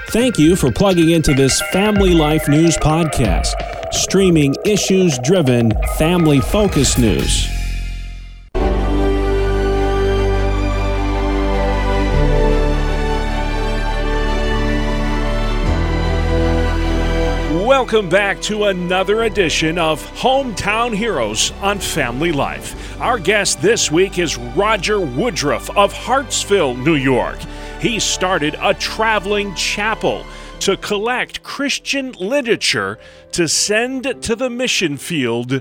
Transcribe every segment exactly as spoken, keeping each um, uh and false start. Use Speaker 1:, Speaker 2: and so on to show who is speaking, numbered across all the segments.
Speaker 1: Thank you for plugging into this Family Life News podcast, streaming issues-driven, family-focused news. Welcome back to another edition of Hometown Heroes on Family Life. Our guest this week is Roger Woodruff of Hartsville, New York. He started a traveling chapel to collect Christian literature to send to the mission field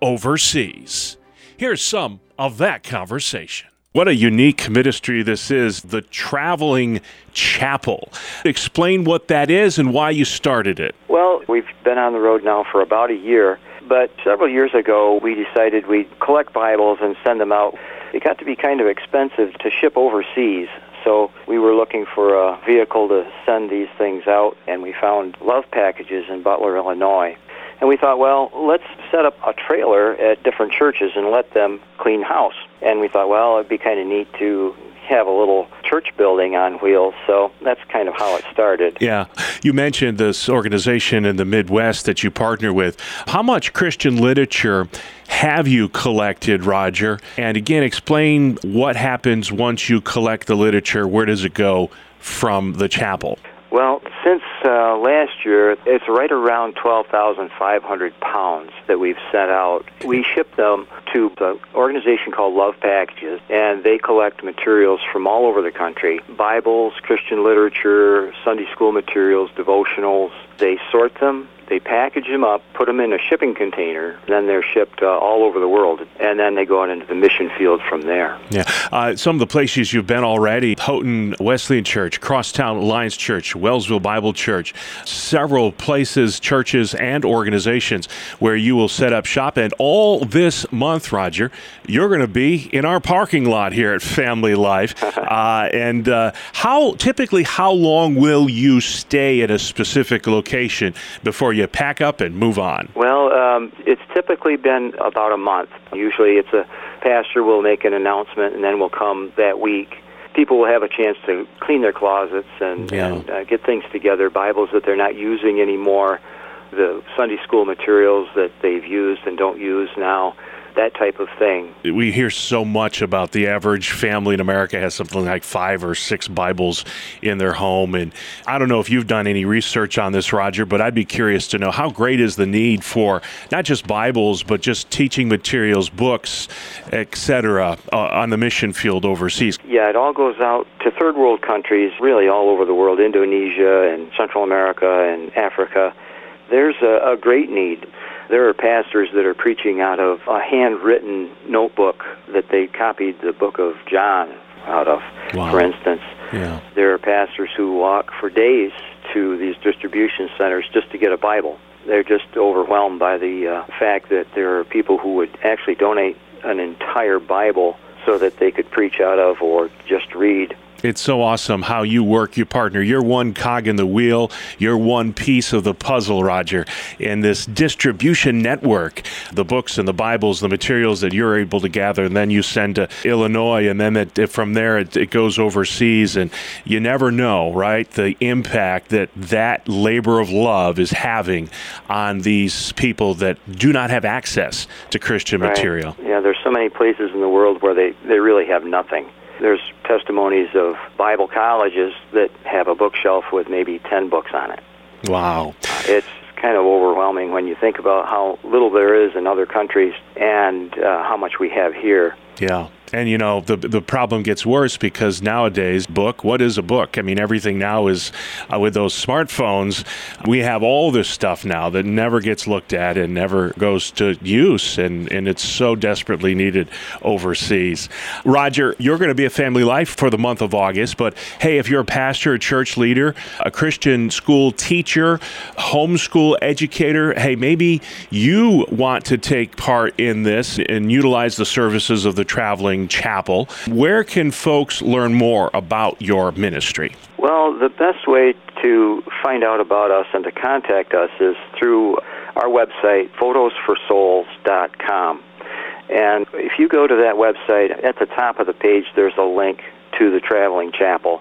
Speaker 1: overseas. Here's some of that conversation. What a unique ministry this is, the Traveling Chapel. Explain what that is and why you started it.
Speaker 2: Well, we've been on the road now for about a year, but several years ago we decided we'd collect Bibles and send them out. It got to be kind of expensive to ship overseas, so we were looking for a vehicle to send these things out, and we found Love Packages in Butler, Illinois. And we thought, well, let's set up a trailer at different churches and let them clean house. And we thought, well, it'd be kind of neat to have a little church building on wheels, so that's kind of how it started.
Speaker 1: Yeah. You mentioned this organization in the Midwest that you partner with. How much Christian literature have you collected, Roger? And again, explain what happens once you collect the literature. Where does it go from the chapel?
Speaker 2: Well, since uh, last year, it's right around twelve thousand five hundred pounds that we've sent out. We ship them to the organization called Love Packages, and they collect materials from all over the country. Bibles, Christian literature, Sunday school materials, devotionals. They sort them, they package them up, put them in a shipping container, then they're shipped uh, all over the world, and then they go out into the mission field from there.
Speaker 1: Yeah. Uh, some of the places you've been already, Houghton Wesleyan Church, Crosstown Alliance Church, Wellsville Bible Church, several places, churches, and organizations where you will set up shop. And all this month, Roger, you're going to be in our parking lot here at Family Life. uh, and uh, how typically, how long will you stay at a specific location before you pack up and move on?
Speaker 2: Well, um, it's typically been about a month. Usually it's a pastor will make an announcement and then we'll come that week. People will have a chance to clean their closets and,
Speaker 1: yeah.
Speaker 2: and uh, get things together, Bibles that they're not using anymore, the Sunday school materials that they've used and don't use now, that type of thing.
Speaker 1: We hear so much about the average family in America has something like five or six Bibles in their home. And I don't know if you've done any research on this, Roger, but I'd be curious to know how great is the need for not just Bibles, but just teaching materials, books, et cetera, uh, on the mission field overseas.
Speaker 2: Yeah, it all goes out to third world countries, really all over the world, Indonesia and Central America and Africa. There's a, a great need. There are pastors that are preaching out of a handwritten notebook that they copied the book of John out of,
Speaker 1: wow.
Speaker 2: for instance.
Speaker 1: Yeah.
Speaker 2: There are pastors who walk for days to these distribution centers just to get a Bible. They're just overwhelmed by the uh, fact that there are people who would actually donate an entire Bible so that they could preach out of or just read.
Speaker 1: It's so awesome how you work, you partner. You're one cog in the wheel. You're one piece of the puzzle, Roger, in this distribution network. The books and the Bibles, the materials that you're able to gather, and then you send to Illinois, and then it, from there it, it goes overseas. And you never know, right, the impact that that labor of love is having on these people that do not have access to Christian
Speaker 2: right.
Speaker 1: material.
Speaker 2: Yeah, there's so many places in the world where they, they really have nothing. There's testimonies of Bible colleges that have a bookshelf with maybe ten books on it.
Speaker 1: Wow.
Speaker 2: It's kind of overwhelming when you think about how little there is in other countries and uh, how much we have here.
Speaker 1: Yeah. And, you know, the the problem gets worse because nowadays, book, what is a book? I mean, everything now is, uh, with those smartphones, we have all this stuff now that never gets looked at and never goes to use, and, and it's so desperately needed overseas. Roger, you're going to be a Family Life for the month of August, but hey, if you're a pastor, a church leader, a Christian school teacher, homeschool educator, hey, maybe you want to take part in this and utilize the services of the Traveling Chapel. Where can folks learn more about your ministry?
Speaker 2: Well, the best way to find out about us and to contact us is through our website, photos for souls dot com. And if you go to that website, at the top of the page, there's a link to the Traveling Chapel.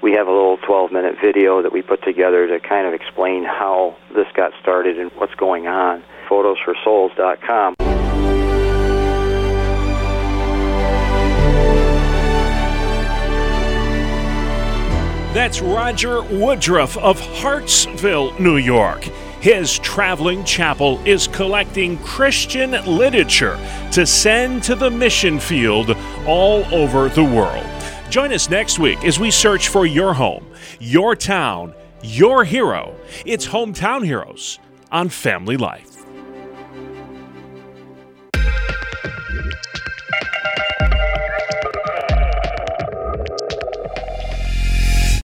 Speaker 2: we have a little twelve-minute video that we put together to kind of explain how this got started and what's going on. photos for souls dot com.
Speaker 3: That's Roger Woodruff of Hartsville, New York. His traveling chapel is collecting Christian literature to send to the mission field all over the world. Join us next week as we search for your home, your town, your hero. It's Hometown Heroes on Family Life.